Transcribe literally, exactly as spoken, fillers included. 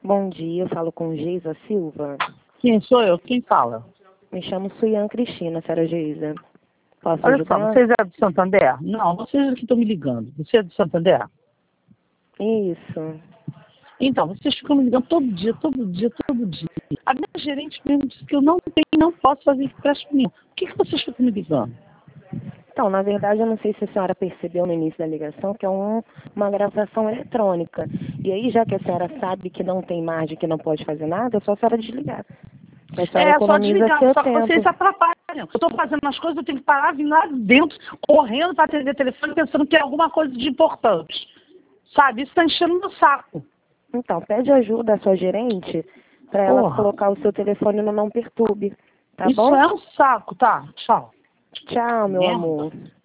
Bom dia, eu falo com Geisa Silva. Sim, sou eu. Quem fala? Me chamo Suian Cristina, senhora Geisa. Posso Olha ajudar? só, vocês é do Santander? Não, vocês que estão me ligando. Você é do Santander? Isso. Então, vocês ficam me ligando todo dia, todo dia, todo dia. A minha gerente mesmo disse que eu não tenho, não posso fazer empréstimo nenhum. Por que, que vocês ficam me ligando? Então, na verdade, eu não sei se a senhora percebeu no início da ligação que é um, uma gravação eletrônica. E aí, já que a senhora sabe que não tem margem, que não pode fazer nada, é só a senhora desligar. A senhora É, só economiza desligar, seu só que tempo. vocês atrapalham. Eu estou fazendo as coisas, eu tenho que parar, vir lá dentro, correndo para atender o telefone, pensando que é alguma coisa de importante. Sabe, isso está enchendo meu saco. Então, pede ajuda à sua gerente para ela Porra, colocar o seu telefone no não perturbe. Tá isso bom? é um saco, tá? Tchau. Tchau, meu Merda. amor.